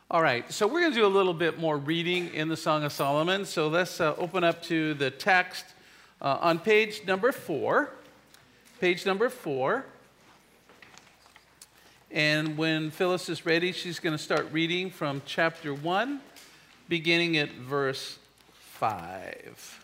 All right, so we're going to do a little bit more reading in the Song of Solomon. So let's open up to the text on page number 4. Page number 4. And when Phyllis is ready, she's going to start reading from chapter 1, beginning at verse 5.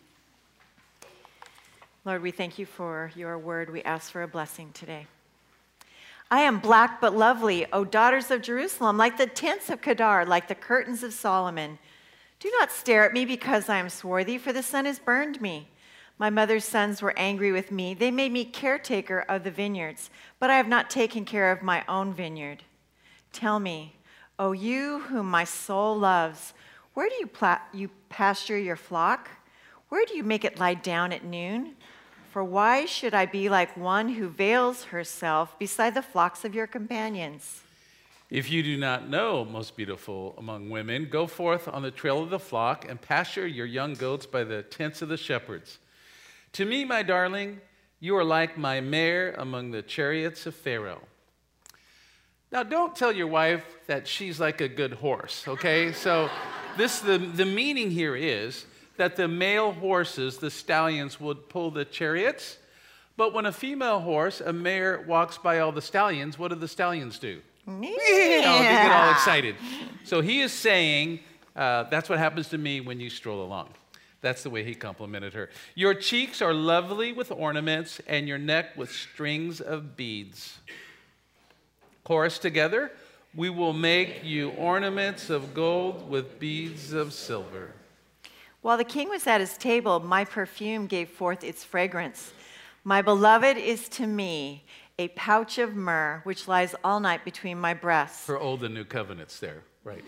Lord, we thank you for your word. We ask for a blessing today. I am black but lovely, O daughters of Jerusalem, like the tents of Kedar, like the curtains of Solomon. Do not stare at me because I am swarthy, for the sun has burned me. My mother's sons were angry with me. They made me caretaker of the vineyards, but I have not taken care of my own vineyard. Tell me, O you whom my soul loves, where do you pasture your flock? Where do you make it lie down at noon? For why should I be like one who veils herself beside the flocks of your companions? If you do not know, most beautiful among women, go forth on the trail of the flock and pasture your young goats by the tents of the shepherds. To me, my darling, you are like my mare among the chariots of Pharaoh. Now, don't tell your wife that she's like a good horse, okay? So the meaning here is that the male horses, the stallions, would pull the chariots. But when a female horse, a mare, walks by all the stallions, what do the stallions do? Yeah. They get all excited. So he is saying, that's what happens to me when you stroll along. That's the way he complimented her. Your cheeks are lovely with ornaments, and your neck with strings of beads. Chorus together. We will make you ornaments of gold with beads of silver. While the king was at his table, my perfume gave forth its fragrance. My beloved is to me a pouch of myrrh, which lies all night between my breasts. For old and new covenants there, right.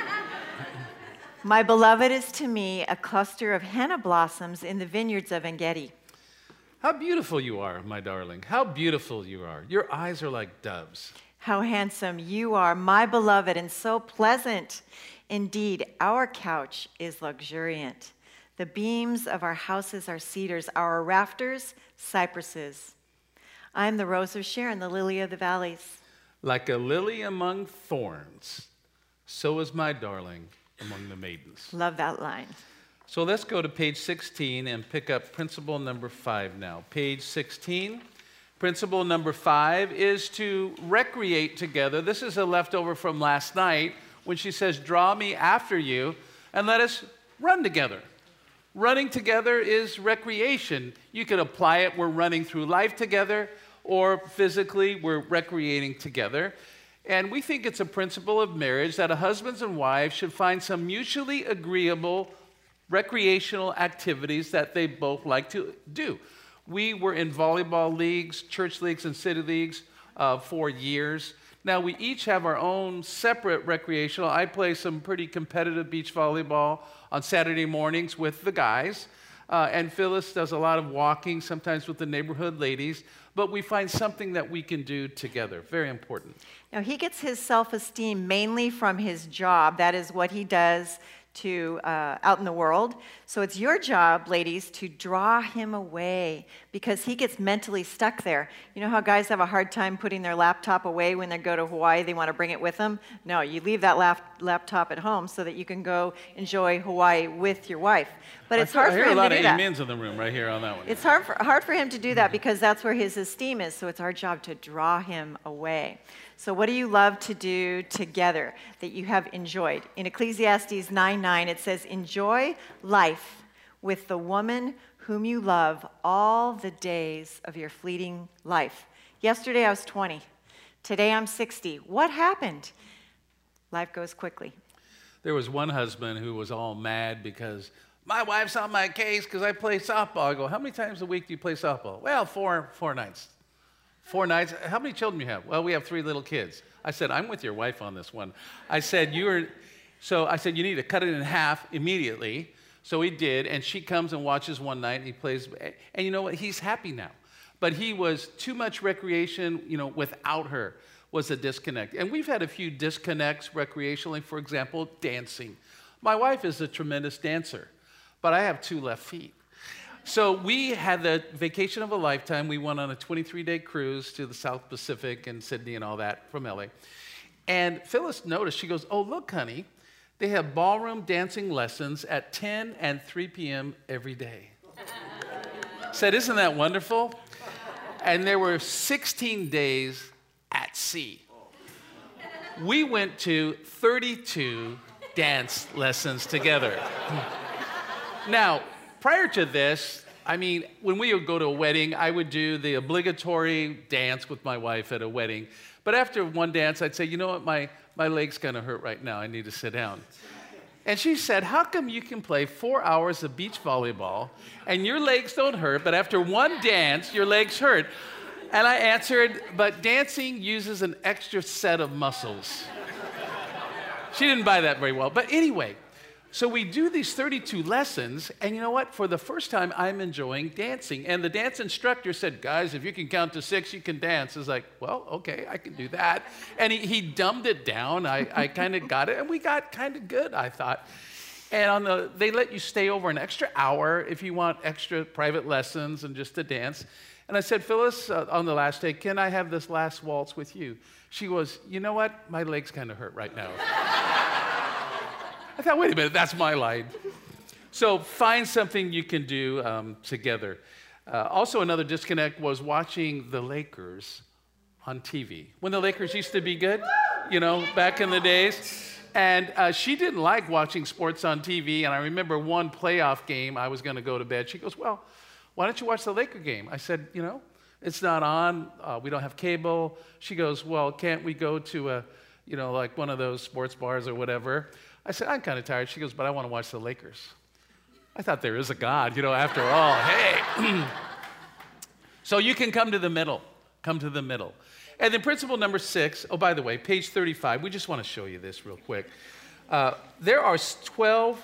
My beloved is to me a cluster of henna blossoms in the vineyards of En-gedi. How beautiful you are, my darling. How beautiful you are. Your eyes are like doves. How handsome you are, my beloved, and so pleasant. Indeed, our couch is luxuriant. The beams of our houses are cedars, our rafters, cypresses. I am the rose of Sharon, the lily of the valleys. Like a lily among thorns, so is my darling among the maidens. Love that line. So let's go to page 16 and pick up principle number 5 now. Page 16. Principle number 5 is to recreate together. This is a leftover from last night, when she says, draw me after you, and let us run together. Running together is recreation. You could apply it, we're running through life together, or physically, we're recreating together. And we think it's a principle of marriage that a husband and wife should find some mutually agreeable recreational activities that they both like to do. We were in volleyball leagues, church leagues, and city leagues for years. Now, we each have our own separate recreational. I play some pretty competitive beach volleyball on Saturday mornings with the guys. And Phyllis does a lot of walking, sometimes with the neighborhood ladies. But we find something that we can do together. Very important. Now, he gets his self-esteem mainly from his job. That is what he does out in the world. So it's your job, ladies, to draw him away because he gets mentally stuck there. You know how guys have a hard time putting their laptop away when they go to Hawaii, they want to bring it with them? No, you leave that laptop at home so that you can go enjoy Hawaii with your wife. But it's hard for him to do that. I hear a lot of amens in the room right here on that one. It's hard for him to do that because that's where his esteem is, so it's our job to draw him away. So what do you love to do together that you have enjoyed? In Ecclesiastes 9:9, it says, enjoy life with the woman whom you love all the days of your fleeting life. Yesterday I was 20. Today I'm 60. What happened? Life goes quickly. There was one husband who was all mad because my wife's on my case because I play softball. I go, how many times a week do you play softball? Well, four nights. 4 nights. How many children do you have? Well, we have 3 little kids. I said, I'm with your wife on this one. I said, you need to cut it in half immediately. So he did, and she comes and watches one night, and he plays. And you know what? He's happy now. But he was too much recreation, without her was a disconnect. And we've had a few disconnects recreationally. For example, dancing. My wife is a tremendous dancer, but I have 2 left feet. So we had the vacation of a lifetime. We went on a 23-day cruise to the South Pacific and Sydney and all that from LA. And Phyllis noticed, she goes, oh, look, honey, they have ballroom dancing lessons at 10 and 3 p.m. every day. Said, isn't that wonderful? And there were 16 days at sea. We went to 32 dance lessons together. Now, prior to this, I mean, when we would go to a wedding, I would do the obligatory dance with my wife at a wedding. But after one dance, I'd say, you know what, my leg's kind of hurt right now. I need to sit down. And she said, how come you can play 4 hours of beach volleyball and your legs don't hurt, but after one dance, your legs hurt? And I answered, but dancing uses an extra set of muscles. She didn't buy that very well. But anyway, so we do these 32 lessons, and you know what? For the first time, I'm enjoying dancing. And the dance instructor said, guys, if you can count to 6, you can dance. I was like, well, okay, I can do that. And he dumbed it down. I kind of got it, and we got kind of good, I thought. And they let you stay over an extra hour if you want extra private lessons and just to dance. And I said, Phyllis, on the last day, can I have this last waltz with you? She goes, you know what? My legs kind of hurt right now. I thought, wait a minute, that's my line. So find something you can do together. Also, another disconnect was watching the Lakers on TV. When the Lakers used to be good, you know, back in the days. And she didn't like watching sports on TV. And I remember one playoff game, I was going to go to bed. She goes, well, why don't you watch the Laker game? I said, you know, it's not on. We don't have cable. She goes, well, can't we go to like one of those sports bars or whatever? I said, I'm kind of tired. She goes, but I want to watch the Lakers. I thought there is a God, after all. Hey. So you can come to the middle. Come to the middle. And then principle number 6, oh, by the way, page 35. We just want to show you this real quick. There are 12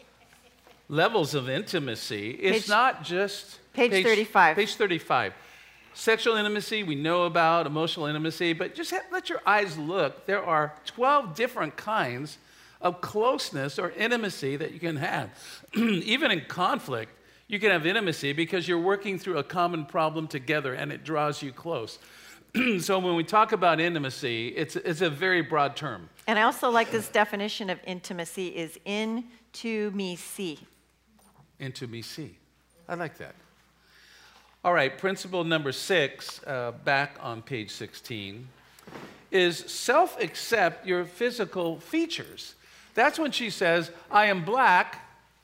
levels of intimacy. It's not just... Page 35. Page 35. Sexual intimacy, we know about, emotional intimacy, but just let your eyes look. There are 12 different kinds of closeness or intimacy that you can have. Even in conflict, you can have intimacy because you're working through a common problem together and it draws you close. So when we talk about intimacy, it's a very broad term. And I also like this definition of intimacy is in-to-me-see. Intimacy. I like that. All right, principle number 6, back on page 16, is self-accept your physical features. That's when she says, I am black,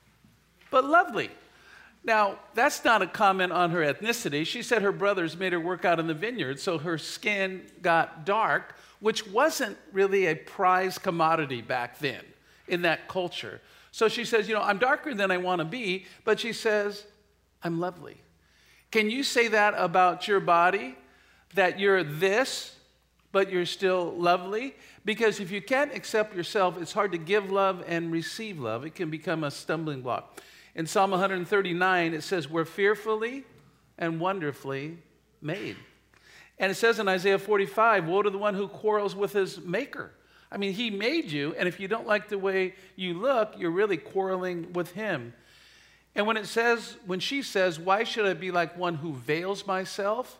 but lovely. Now, that's not a comment on her ethnicity. She said her brothers made her work out in the vineyard, so her skin got dark, which wasn't really a prized commodity back then in that culture. So she says, I'm darker than I want to be, but she says, I'm lovely. Can you say that about your body? That you're this, but you're still lovely? Because if you can't accept yourself, it's hard to give love and receive love. It can become a stumbling block. In Psalm 139, it says, we're fearfully and wonderfully made. And it says in Isaiah 45, woe to the one who quarrels with his maker. I mean, he made you, and if you don't like the way you look, you're really quarreling with him. And when she says, why should I be like one who veils myself?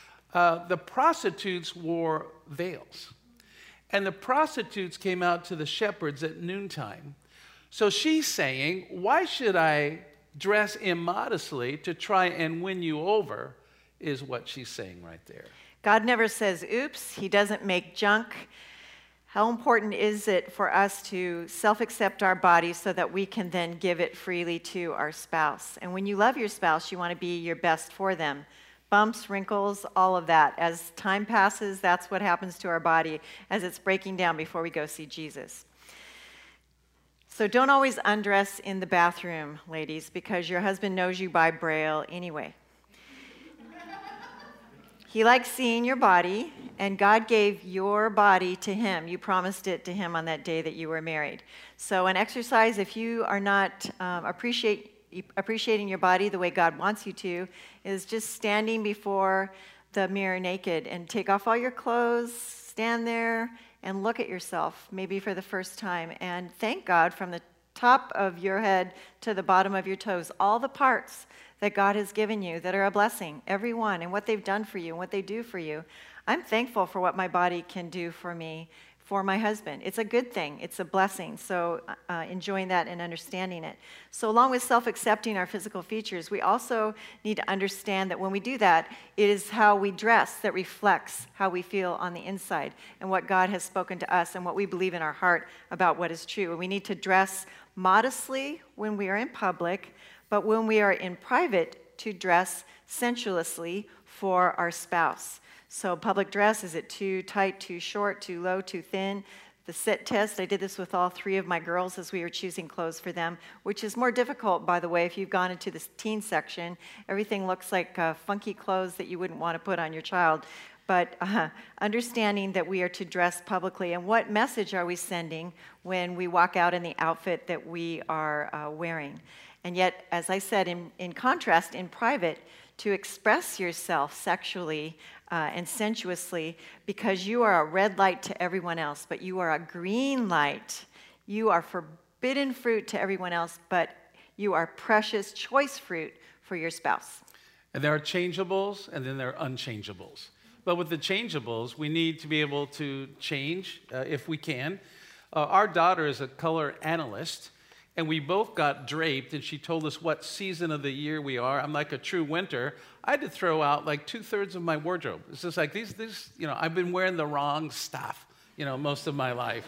The prostitutes wore veils. And the prostitutes came out to the shepherds at noontime. So she's saying, why should I dress immodestly to try and win you over, is what she's saying right there. God never says, oops, he doesn't make junk. How important is it for us to self-accept our bodies so that we can then give it freely to our spouse? And when you love your spouse, you want to be your best for them. Bumps, wrinkles, all of that. As time passes, that's what happens to our body as it's breaking down before we go see Jesus. So don't always undress in the bathroom, ladies, because your husband knows you by Braille anyway. He likes seeing your body, and God gave your body to him. You promised it to him on that day that you were married. So an exercise, if you are not appreciating your body the way God wants you to, is just standing before the mirror naked and take off all your clothes, stand there, and look at yourself, maybe for the first time, and thank God from the top of your head to the bottom of your toes, all the parts that God has given you that are a blessing, every one, and what they've done for you and what they do for you. I'm thankful for what my body can do for me, for my husband. It's a good thing. It's a blessing. So enjoying that and understanding it. So along with self-accepting our physical features, we also need to understand that when we do that, it is how we dress that reflects how we feel on the inside and what God has spoken to us and what we believe in our heart about what is true. And we need to dress modestly when we are in public, but when we are in private, to dress sensuously for our spouse. So public dress, is it too tight, too short, too low, too thin? The sit test, I did this with all 3 of my girls as we were choosing clothes for them, which is more difficult, by the way, if you've gone into the teen section. Everything looks like funky clothes that you wouldn't want to put on your child. But understanding that we are to dress publicly, and what message are we sending when we walk out in the outfit that we are wearing? And yet, as I said, in contrast, in private, to express yourself sexually and sensuously, because you are a red light to everyone else, but you are a green light. You are forbidden fruit to everyone else, but you are precious choice fruit for your spouse. And there are changeables, and then there are unchangeables. But with the changeables, we need to be able to change if we can. Our daughter is a color analyst, and we both got draped, and she told us what season of the year we are. I'm like a true winter. I had to throw out like 2/3 of my wardrobe. It's just like these, I've been wearing the wrong stuff, most of my life.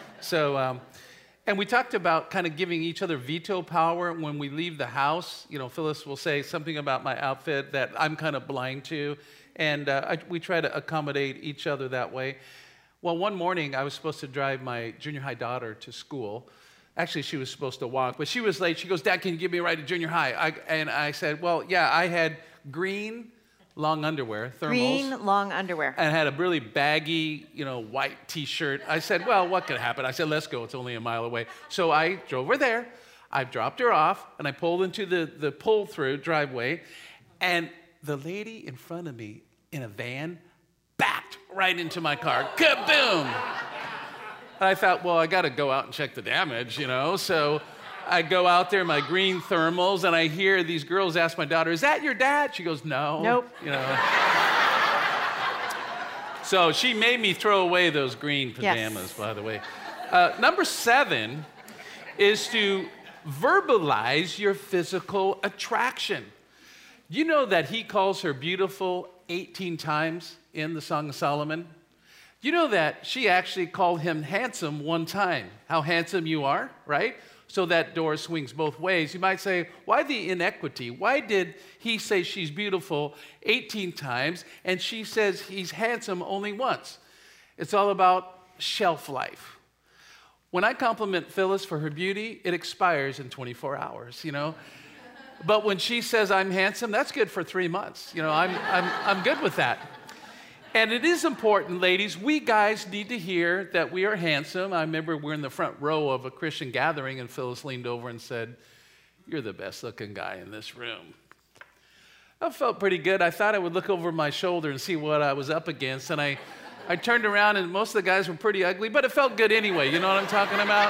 So, and we talked about kind of giving each other veto power when we leave the house. Phyllis will say something about my outfit that I'm kind of blind to, and we try to accommodate each other that way. Well, one morning I was supposed to drive my junior high daughter to school. Actually, she was supposed to walk, but she was late. She goes, "Dad, can you give me a ride to junior high?" And I said, well, yeah, I had green long underwear, thermals. Green long underwear. And had a really baggy, white T-shirt. I said, well, what could happen? I said, let's go. It's only a mile away. So I drove her there. I dropped her off, and I pulled into the pull-through driveway, and the lady in front of me in a van backed right into my car. Kaboom! I thought, well, I got to go out and check the damage, So I go out there in my green thermals, and I hear these girls ask my daughter, "Is that your dad?" She goes, "No." Nope. So she made me throw away those green pajamas, by the way. Number 7 is to verbalize your physical attraction. You know that he calls her beautiful 18 times in the Song of Solomon? You know that she actually called him handsome one time. How handsome you are, right? So that door swings both ways. You might say, why the inequity? Why did he say she's beautiful 18 times and she says he's handsome only once? It's all about shelf life. When I compliment Phyllis for her beauty, it expires in 24 hours, But when she says I'm handsome, that's good for 3 months. I'm good with that. And it is important, ladies, we guys need to hear that we are handsome. I remember we're in the front row of a Christian gathering, and Phyllis leaned over and said, "You're the best looking guy in this room." I felt pretty good. I thought I would look over my shoulder and see what I was up against, and I turned around, and most of the guys were pretty ugly, but it felt good anyway. You know what I'm talking about?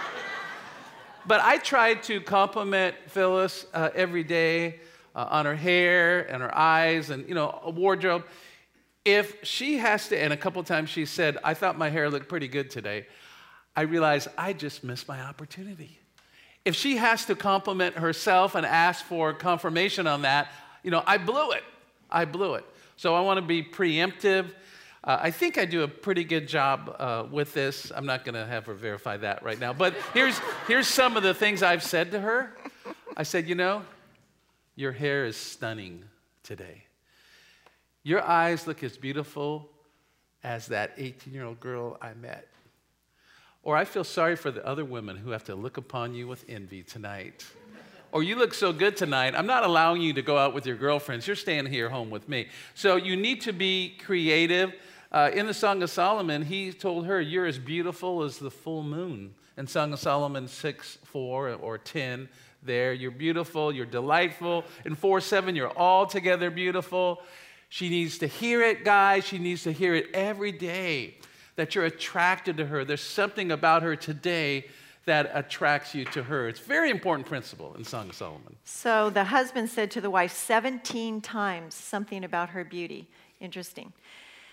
But I tried to compliment Phyllis every day on her hair and her eyes and, a wardrobe. If she has to, and a couple times she said, "I thought my hair looked pretty good today," I realized I just missed my opportunity. If she has to compliment herself and ask for confirmation on that, I blew it. I blew it. So I want to be preemptive. I think I do a pretty good job with this. I'm not going to have her verify that right now. But here's some of the things I've said to her. I said, your hair is stunning today. Your eyes look as beautiful as that 18-year-old girl I met. Or I feel sorry for the other women who have to look upon you with envy tonight. Or you look so good tonight, I'm not allowing you to go out with your girlfriends. You're staying here home with me. So you need to be creative. In the Song of Solomon, he told her, "You're as beautiful as the full moon." In Song of Solomon 6:4 or 10 there, you're beautiful, you're delightful. In 4:7, you're altogether beautiful. She needs to hear it, guys. She needs to hear it every day, that you're attracted to her. There's something about her today that attracts you to her. It's a very important principle in Song of Solomon. So the husband said to the wife 17 times something about her beauty. Interesting.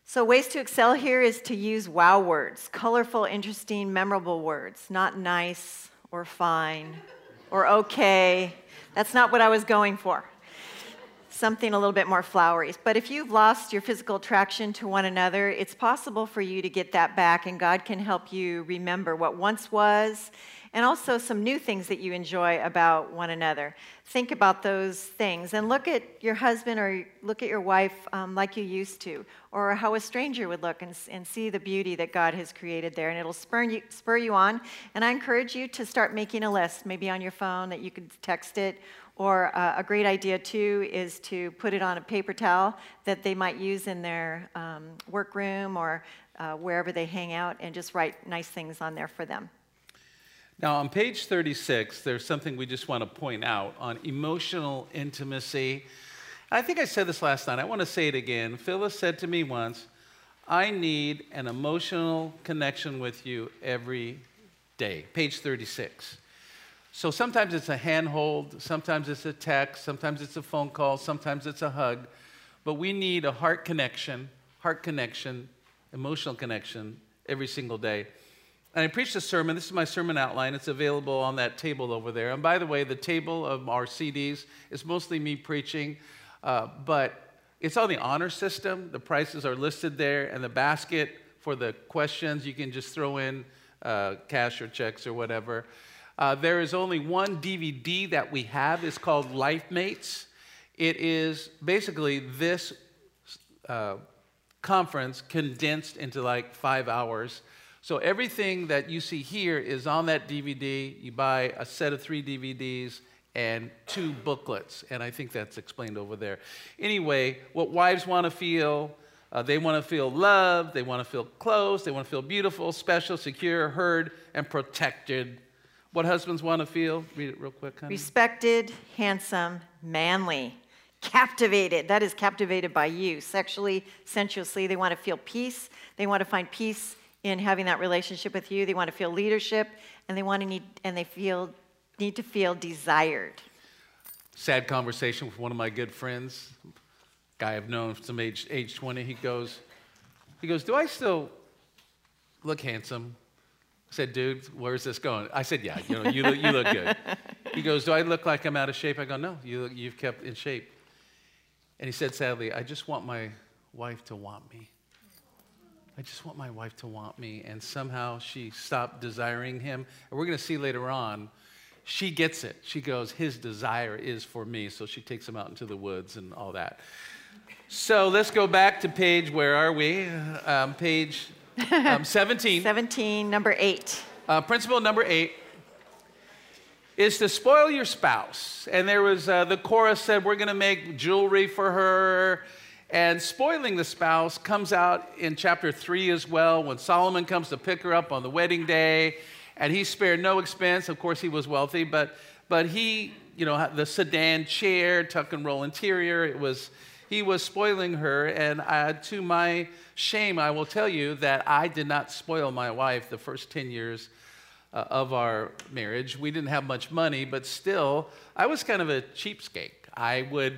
So ways to excel here is to use wow words, colorful, interesting, memorable words, not nice or fine or okay. That's not what I was going for. Something a little bit more flowery. But if you've lost your physical attraction to one another, it's possible for you to get that back, and God can help you remember what once was, and also some new things that you enjoy about one another. Think about those things, and look at your husband or look at your wife like you used to, or how a stranger would look, and see the beauty that God has created there, and it'll spur you on. And I encourage you to start making a list, maybe on your phone that you could text it. Or a great idea, too, is to put it on a paper towel that they might use in their workroom or wherever they hang out, and just write nice things on there for them. Now, on page 36, there's something we just want to point out on emotional intimacy. I think I said this last night. I want to say it again. Phyllis said to me once, I need an emotional connection with you every day. Page 36. So sometimes it's a handhold, sometimes it's a text, sometimes it's a phone call, sometimes it's a hug. But we need a heart connection, emotional connection every single day. And I preached a sermon. This is my sermon outline. It's available on that table over there. And by the way, the table of our CDs is mostly me preaching, but it's on the honor system. The prices are listed there, and the basket for the questions, you can just throw in cash or checks or whatever. There is only one DVD that we have. It's called Life Mates. It is basically this conference condensed into like 5 hours. So everything that you see here is on that DVD. You buy a set of 3 DVDs and 2 booklets, and I think that's explained over there. Anyway, what wives want to feel, they want to feel loved, they want to feel close, they want to feel beautiful, special, secure, heard, and protected. What husbands want to feel? Read it real quick, honey. Respected, handsome, manly, captivated. That is captivated by you, sexually, sensuously. They want to feel peace. They want to find peace in having that relationship with you. They want to feel leadership, and they need to feel desired. Sad conversation with one of my good friends, guy I've known from age 20. He goes, do I still look handsome? I said, dude, where's this going? I said, yeah, you look good. He goes, do I look like I'm out of shape? I go, no, you've kept in shape. And he said, sadly, I just want my wife to want me. I just want my wife to want me. And somehow she stopped desiring him. And we're going to see later on, she gets it. She goes, his desire is for me. So she takes him out into the woods and all that. So let's go back to page, where are we? Page 17. 17, number 8. Principle number 8 is to spoil your spouse. And there was, the chorus said, we're going to make jewelry for her. And spoiling the spouse comes out in chapter 3 as well, when Solomon comes to pick her up on the wedding day. And he spared no expense. Of course, he was wealthy, but he, the sedan chair, tuck and roll interior, he was spoiling her. And to my shame, I will tell you that I did not spoil my wife the first 10 years of our marriage. We didn't have much money, but still, I was kind of a cheapskate. I would,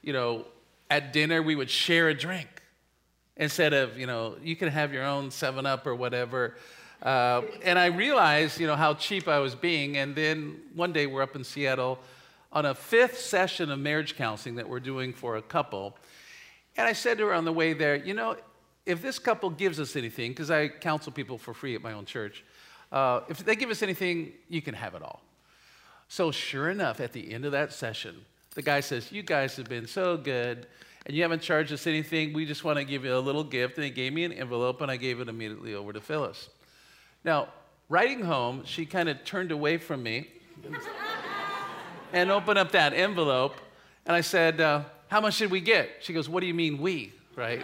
at dinner, we would share a drink instead of, you can have your own 7-Up or whatever. And I realized, how cheap I was being. And then one day we're up in Seattle on a 5th session of marriage counseling that we're doing for a couple. And I said to her on the way there, if this couple gives us anything, because I counsel people for free at my own church, if they give us anything, you can have it all. So sure enough, at the end of that session, the guy says, you guys have been so good, and you haven't charged us anything. We just want to give you a little gift. And he gave me an envelope, and I gave it immediately over to Phyllis. Now, riding home, she kind of turned away from me and opened up that envelope. And I said, how much did we get? She goes, what do you mean we, right?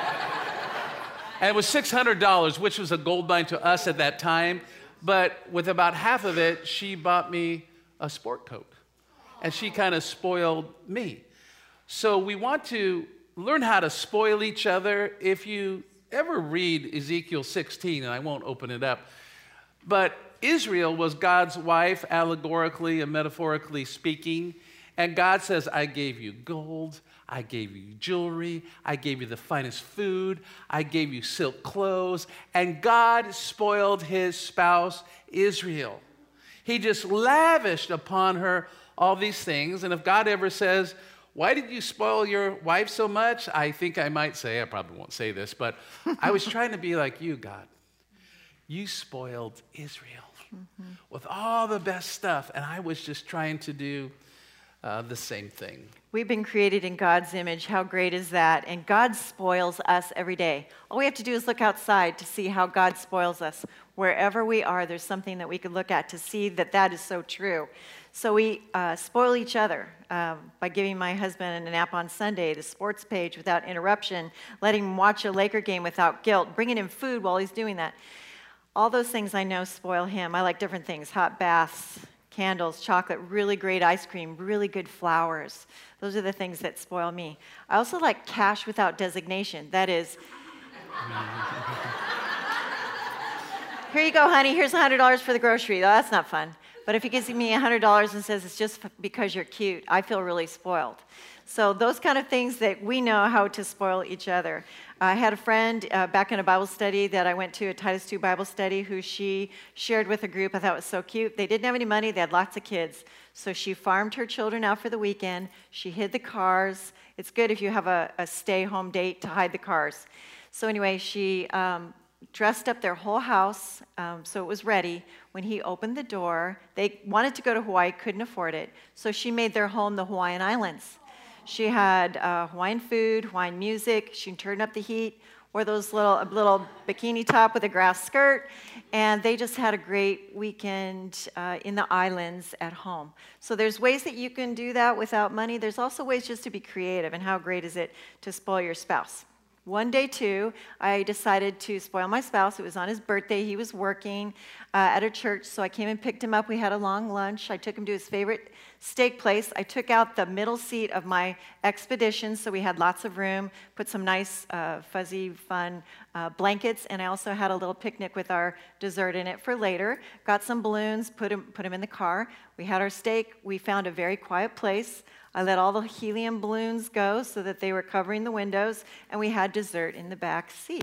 And it was $600, which was a gold mine to us at that time. But with about half of it, she bought me a sport coat. And she kind of spoiled me. So we want to learn how to spoil each other. If you ever read Ezekiel 16, and I won't open it up, but Israel was God's wife, allegorically and metaphorically speaking, And God says, I gave you gold, I gave you jewelry, I gave you the finest food, I gave you silk clothes, and God spoiled his spouse, Israel. He just lavished upon her all these things. And if God ever says, why did you spoil your wife so much? I think I might say, I probably won't say this, but I was trying to be like you, God. You spoiled Israel with all the best stuff, and I was just trying to do the same thing. We've been created in God's image. How great is that? And God spoils us every day. All we have to do is look outside to see how God spoils us. Wherever we are, there's something that we could look at to see that that is so true. So we spoil each other by giving my husband a nap on Sunday, the sports page without interruption, letting him watch a Laker game without guilt, bringing him food while he's doing that. All those things I know spoil him. I like different things, hot baths, candles, chocolate, really great ice cream, really good flowers. Those are the things that spoil me. I also like cash without designation. That is, here you go, honey, here's $100 for the grocery. Oh, that's not fun. But if he gives me $100 and says it's just because you're cute, I feel really spoiled. So those kind of things that we know how to spoil each other. I had a friend back in a Bible study that I went to, a Titus II Bible study, who she shared with a group. I thought it was so cute. They didn't have any money. They had lots of kids. So she farmed her children out for the weekend. She hid the cars. It's good if you have a stay-home date to hide the cars. So anyway, she dressed up their whole house so it was ready. When he opened the door, they wanted to go to Hawaii, couldn't afford it. So she made their home the Hawaiian Islands. She had Hawaiian food, Hawaiian music. She turned up the heat, wore those little bikini top with a grass skirt, and they just had a great weekend in the islands at home. So there's ways that you can do that without money. There's also ways just to be creative, and how great is it to spoil your spouse? One day, too, I decided to spoil my spouse. It was on his birthday. He was working at a church, so I came and picked him up. We had a long lunch. I took him to his favorite steak place. I took out the middle seat of my Expedition, so we had lots of room, put some nice, fuzzy, fun blankets, and I also had a little picnic with our dessert in it for later. Got some balloons, put him in the car. We had our steak. We found a very quiet place. I let all the helium balloons go so that they were covering the windows, and we had dessert in the back seat.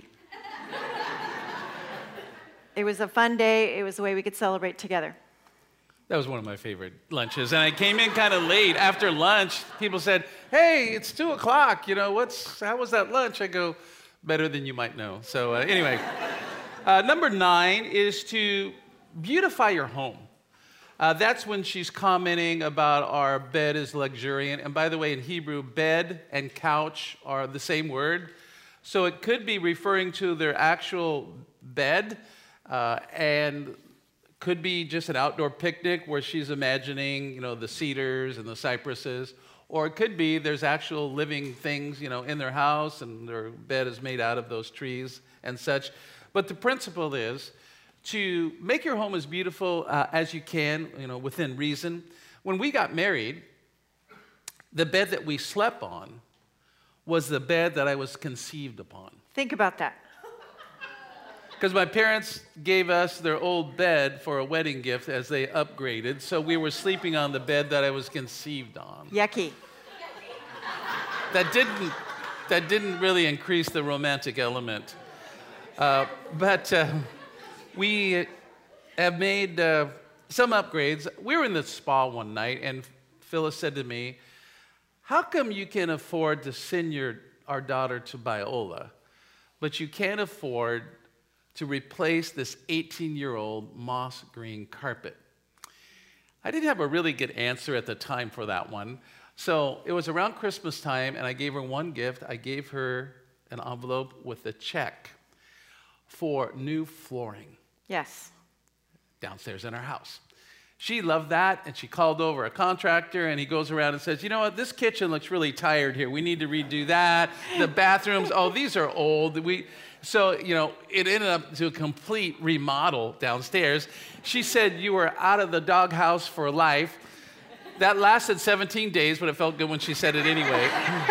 It was a fun day. It was a way we could celebrate together. That was one of my favorite lunches. And I came in kind of late. After lunch, people said, hey, it's 2 o'clock. You know, how was that lunch? I go, better than you might know. So anyway, number 9 is to beautify your home. That's when she's commenting about our bed is luxuriant. And by the way, in Hebrew, bed and couch are the same word. So it could be referring to their actual bed and could be just an outdoor picnic where she's imagining, you know, the cedars and the cypresses. Or it could be there's actual living things, you know, in their house and their bed is made out of those trees and such. But the principle is to make your home as beautiful as you can, you know, within reason. When we got married, the bed that we slept on was the bed that I was conceived upon. Think about that. Because my parents gave us their old bed for a wedding gift as they upgraded, so we were sleeping on the bed that I was conceived on. Yucky. That didn't really increase the romantic element. But we have made some upgrades. We were in the spa one night, and Phyllis said to me, how come you can afford to send our daughter to Biola, but you can't afford to replace this 18-year-old moss green carpet? I didn't have a really good answer at the time for that one. So it was around Christmas time, and I gave her one gift. I gave her an envelope with a check for new flooring. Yes. Downstairs in our house. She loved that, and she called over a contractor, and he goes around and says, you know what, this kitchen looks really tired here. We need to redo that. The bathrooms, oh, these are old. So, you know, it ended up to a complete remodel downstairs. She said you were out of the doghouse for life. That lasted 17 days, but it felt good when she said it anyway.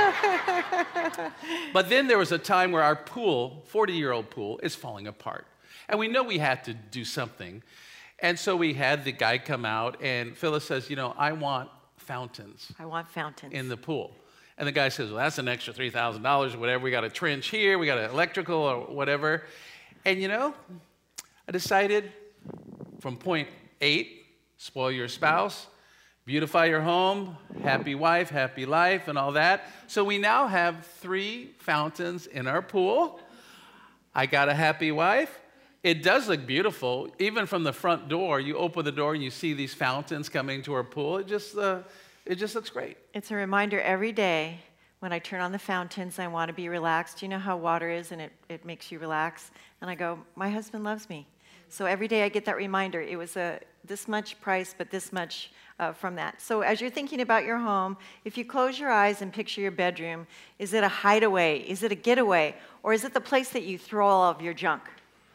But then there was a time where our pool, 40-year-old pool, is falling apart. And we know we had to do something. And so we had the guy come out, and Phyllis says, you know, I want fountains I want fountains. in the pool. And the guy says, well, that's an extra $3,000 or whatever. We got a trench here, we got an electrical or whatever. And you know, I decided from point 8, spoil your spouse, beautify your home, happy wife, happy life, and all that. So we now have 3 fountains in our pool. I got a happy wife. It does look beautiful. Even from the front door, you open the door and you see these fountains coming to our pool. It just looks great. It's a reminder every day when I turn on the fountains, I want to be relaxed. You know how water is and it makes you relax? And I go, my husband loves me. So every day I get that reminder. It was this much price, but this much from that. So as you're thinking about your home, if you close your eyes and picture your bedroom, is it a hideaway? Is it a getaway? Or is it the place that you throw all of your junk?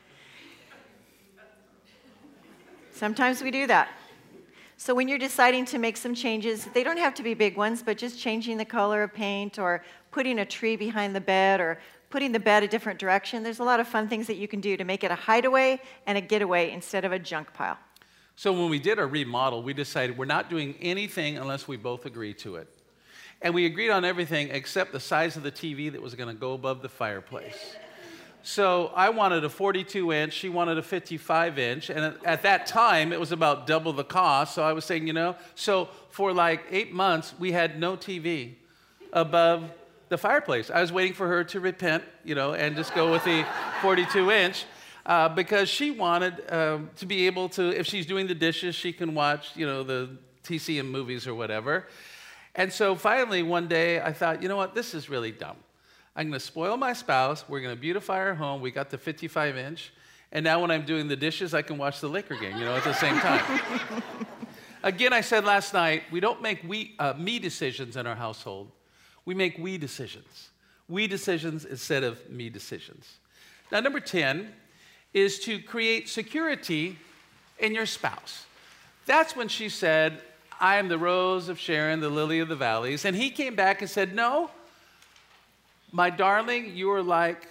Sometimes we do that. So when you're deciding to make some changes, they don't have to be big ones, but just changing the color of paint or putting a tree behind the bed or putting the bed a different direction, there's a lot of fun things that you can do to make it a hideaway and a getaway instead of a junk pile. So when we did our remodel, we decided we're not doing anything unless we both agree to it. And we agreed on everything except the size of the TV that was going to go above the fireplace. So I wanted a 42-inch, she wanted a 55-inch, and at that time, it was about double the cost. So I was saying, you know, so for like 8 months, we had no TV above the fireplace. I was waiting for her to repent, you know, and just go with the 42-inch because she wanted to be able to, if she's doing the dishes, she can watch, you know, the TCM movies or whatever. And so finally, one day, I thought, you know what, this is really dumb. I'm going to spoil my spouse. We're going to beautify our home. We got the 55-inch. And now when I'm doing the dishes, I can watch the Laker game, you know, at the same time. Again, I said last night, we don't make me decisions in our household. We make we decisions. We decisions instead of me decisions. Now, number 10 is to create security in your spouse. That's when she said, I am the rose of Sharon, the lily of the valleys. And he came back and said, no, my darling, you are like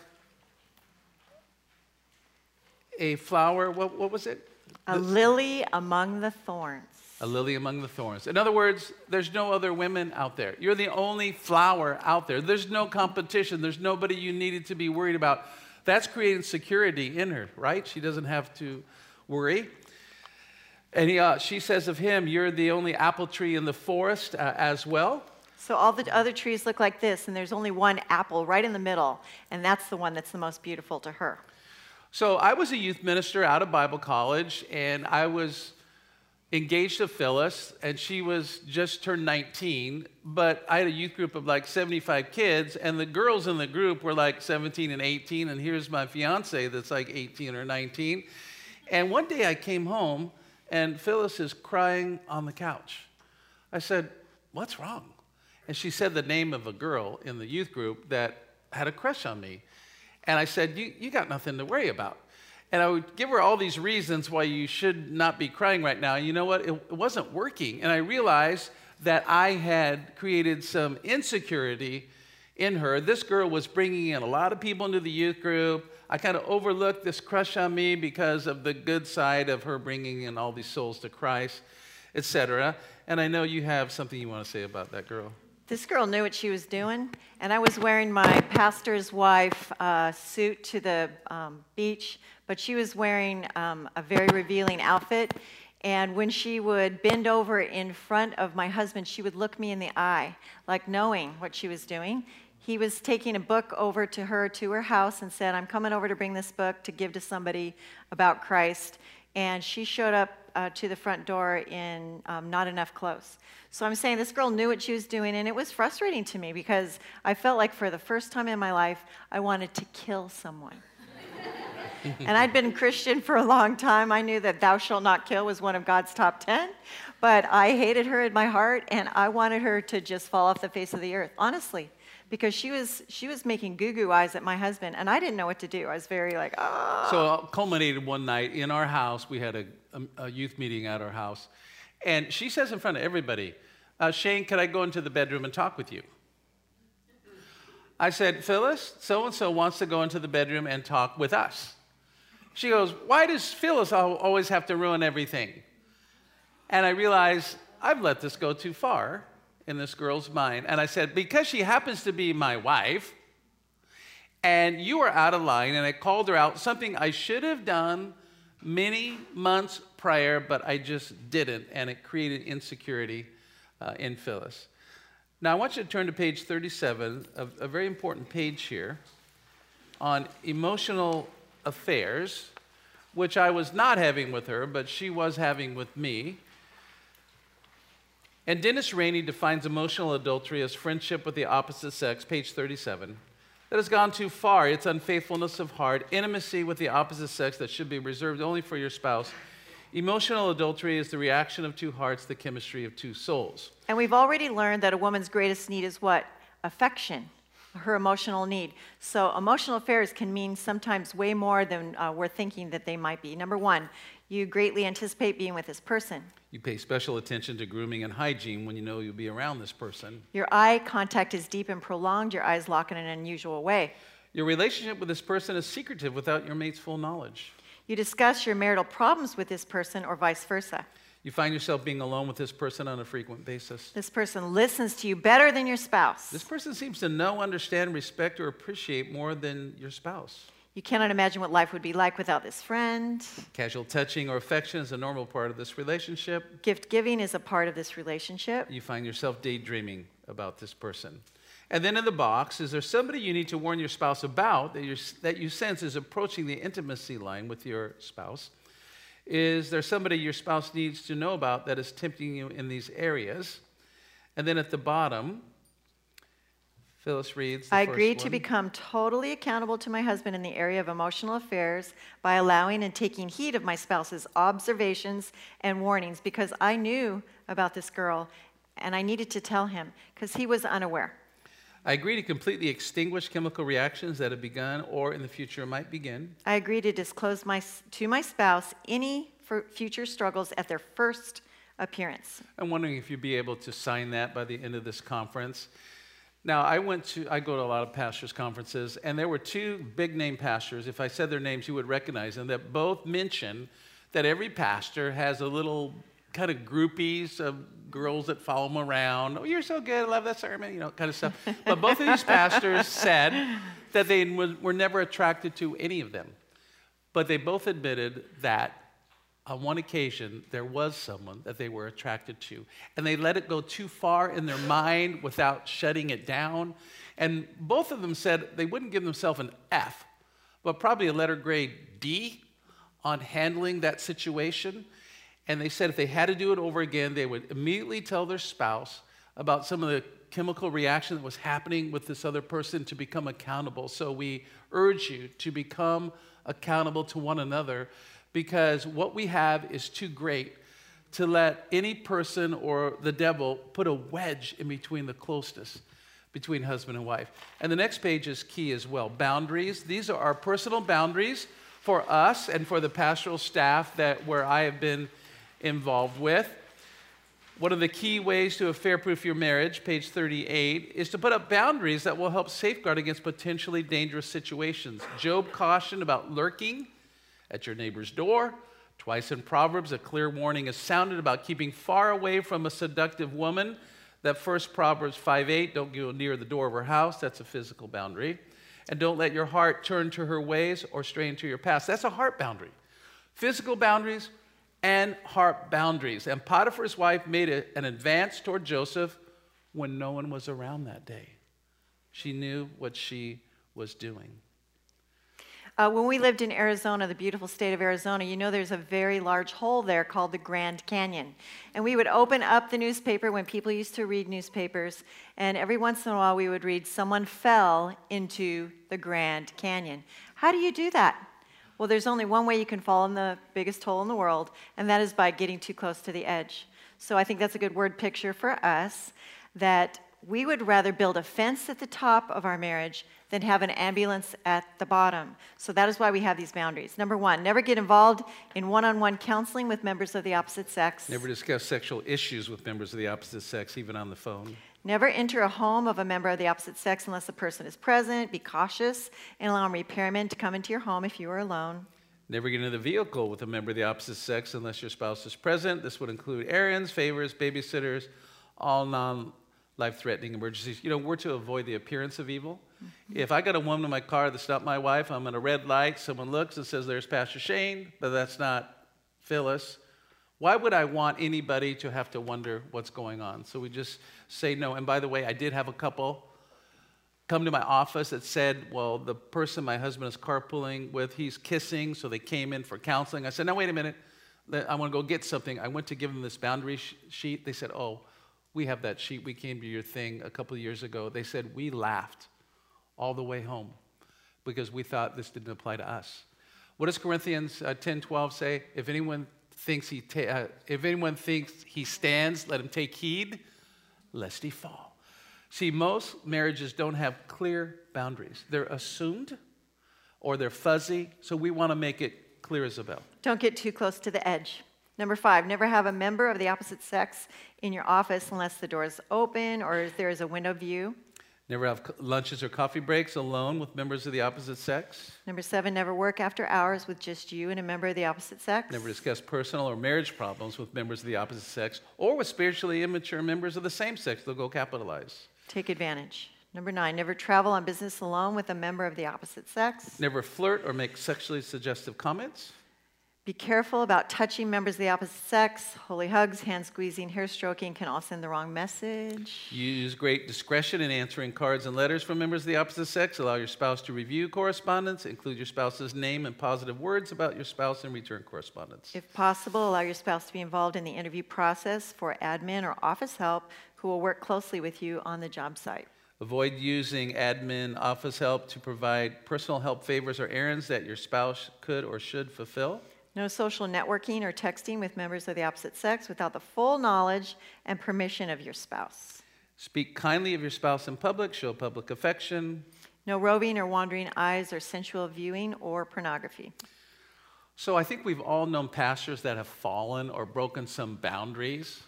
a flower. What was it? A lily among the thorns. A lily among the thorns. In other words, there's no other women out there. You're the only flower out there. There's no competition. There's nobody you needed to be worried about. That's creating security in her, right? She doesn't have to worry. And she says of him, you're the only apple tree in the forest as well. So all the other trees look like this, and there's only one apple right in the middle, and that's the one that's the most beautiful to her. So I was a youth minister out of Bible college, and I was engaged to Phyllis, and she was just turned 19, but I had a youth group of like 75 kids, and the girls in the group were like 17 and 18, and here's my fiance that's like 18 or 19. And one day I came home, and Phyllis is crying on the couch. I said, what's wrong? And she said the name of a girl in the youth group that had a crush on me. And I said, you got nothing to worry about. And I would give her all these reasons why you should not be crying right now. You know what? It wasn't working. And I realized that I had created some insecurity in her. This girl was bringing in a lot of people into the youth group. I kind of overlooked this crush on me because of the good side of her bringing in all these souls to Christ, etc. And I know you have something you want to say about that girl. This girl knew what she was doing, and I was wearing my pastor's wife suit to the beach, but she was wearing a very revealing outfit. And when she would bend over in front of my husband, she would look me in the eye, like knowing what she was doing. He was taking a book over to her house and said, I'm coming over to bring this book to give to somebody about Christ. And she showed up to the front door in not enough clothes. So I'm saying this girl knew what she was doing, and it was frustrating to me because I felt like for the first time in my life, I wanted to kill someone. And I'd been a Christian for a long time. I knew that thou shalt not kill was one of God's top 10, but I hated her in my heart, and I wanted her to just fall off the face of the earth, honestly, because she was making goo-goo eyes at my husband, and I didn't know what to do. I was very like, ah. So it culminated one night in our house. We had a youth meeting at our house, and she says in front of everybody, Shane, can I go into the bedroom and talk with you? I said, Phyllis, so-and-so wants to go into the bedroom and talk with us. She goes, why does Phyllis always have to ruin everything? And I realized I've let this go too far in this girl's mind. And I said, because she happens to be my wife, and you are out of line, and I called her out, something I should have done many months prior, but I just didn't, and it created insecurity in Phyllis. Now, I want you to turn to page 37, a very important page here, on emotional affairs, which I was not having with her, but she was having with me. And Dennis Rainey defines emotional adultery as friendship with the opposite sex, page 37, that has gone too far. It's unfaithfulness of heart, intimacy with the opposite sex that should be reserved only for your spouse. Emotional adultery is the reaction of two hearts, the chemistry of two souls. And we've already learned that a woman's greatest need is what? Affection, her emotional need. So emotional affairs can mean sometimes way more than we're thinking that they might be. Number one, you greatly anticipate being with this person. You pay special attention to grooming and hygiene when you know you'll be around this person. Your eye contact is deep and prolonged. Your eyes lock in an unusual way. Your relationship with this person is secretive without your mate's full knowledge. You discuss your marital problems with this person or vice versa. You find yourself being alone with this person on a frequent basis. This person listens to you better than your spouse. This person seems to know, understand, respect, or appreciate more than your spouse. You cannot imagine what life would be like without this friend. Casual touching or affection is a normal part of this relationship. Gift giving is a part of this relationship. You find yourself daydreaming about this person. And then in the box, is there somebody you need to warn your spouse about that you sense is approaching the intimacy line with your spouse? Is there somebody your spouse needs to know about that is tempting you in these areas? And then at the bottom, Phyllis reads, I agreed to become totally accountable to my husband in the area of emotional affairs by allowing and taking heed of my spouse's observations and warnings because I knew about this girl and I needed to tell him because he was unaware. I agree to completely extinguish chemical reactions that have begun or in the future might begin. I agree to disclose to my spouse any future struggles at their first appearance. I'm wondering if you'd be able to sign that by the end of this conference. Now, I go to a lot of pastors' conferences, and there were two big-name pastors. If I said their names, you would recognize them, that both mention that every pastor has a little kind of groupies of girls that follow them around. Oh, you're so good, I love that sermon, kind of stuff. But both of these pastors said that they were never attracted to any of them. But they both admitted that on one occasion, there was someone that they were attracted to. And they let it go too far in their mind without shutting it down. And both of them said they wouldn't give themselves an F, but probably a letter grade D on handling that situation. And they said if they had to do it over again, they would immediately tell their spouse about some of the chemical reaction that was happening with this other person to become accountable. So we urge you to become accountable to one another because what we have is too great to let any person or the devil put a wedge in between the closeness between husband and wife. And the next page is key as well. Boundaries. These are our personal boundaries for us and for the pastoral staff where I have been involved with. One of the key ways to affair-proof your marriage, page 38, is to put up boundaries that will help safeguard against potentially dangerous situations. Job cautioned about lurking at your neighbor's door. Twice in Proverbs, a clear warning is sounded about keeping far away from a seductive woman. That first Proverbs 5:8, don't go near the door of her house. That's a physical boundary. And don't let your heart turn to her ways or stray into your past. That's a heart boundary. Physical boundaries and heart boundaries. And Potiphar's wife made an advance toward Joseph when no one was around that day. She knew what she was doing. When we lived in Arizona, the beautiful state of Arizona, there's a very large hole there called the Grand Canyon. And we would open up the newspaper when people used to read newspapers, and every once in a while we would read, someone fell into the Grand Canyon. How do you do that? Well, there's only one way you can fall in the biggest hole in the world, and that is by getting too close to the edge. So I think that's a good word picture for us, that we would rather build a fence at the top of our marriage than have an ambulance at the bottom. So that is why we have these boundaries. Number one, never get involved in one-on-one counseling with members of the opposite sex. Never discuss sexual issues with members of the opposite sex, even on the phone. Never enter a home of a member of the opposite sex unless the person is present. Be cautious and allow repairmen to come into your home if you are alone. Never get into the vehicle with a member of the opposite sex unless your spouse is present. This would include errands, favors, babysitters, all non-life-threatening emergencies. You know, we're to avoid the appearance of evil. If I got a woman in my car that's not my wife, I'm at a red light, someone looks and says, there's Pastor Shane, but that's not Phyllis. Why would I want anybody to have to wonder what's going on? So we just say no. And by the way, I did have a couple come to my office that said, well, the person my husband is carpooling with, he's kissing, so they came in for counseling. I said, no, wait a minute. I want to go get something. I went to give them this boundary sheet. They said, oh, we have that sheet. We came to your thing a couple of years ago. They said, we laughed all the way home because we thought this didn't apply to us. What does Corinthians 10:12 say? If anyone thinks he stands, let him take heed, lest he fall. See, most marriages don't have clear boundaries. They're assumed or they're fuzzy, so we want to make it clear as a bell. Don't get too close to the edge. Number 5, never have a member of the opposite sex in your office unless the door is open or there is a window view. Never have lunches or coffee breaks alone with members of the opposite sex. Number 7, never work after hours with just you and a member of the opposite sex. Never discuss personal or marriage problems with members of the opposite sex or with spiritually immature members of the same sex. They'll go capitalize. Take advantage. Number 9, never travel on business alone with a member of the opposite sex. Never flirt or make sexually suggestive comments. Be careful about touching members of the opposite sex. Holy hugs, hand squeezing, hair stroking can all send the wrong message. Use great discretion in answering cards and letters from members of the opposite sex. Allow your spouse to review correspondence. Include your spouse's name and positive words about your spouse in return correspondence. If possible, allow your spouse to be involved in the interview process for admin or office help who will work closely with you on the job site. Avoid using admin office help to provide personal help, favors, or errands that your spouse could or should fulfill. No social networking or texting with members of the opposite sex without the full knowledge and permission of your spouse. Speak kindly of your spouse in public. Show public affection. No roving or wandering eyes or sensual viewing or pornography. So I think we've all known pastors that have fallen or broken some boundaries.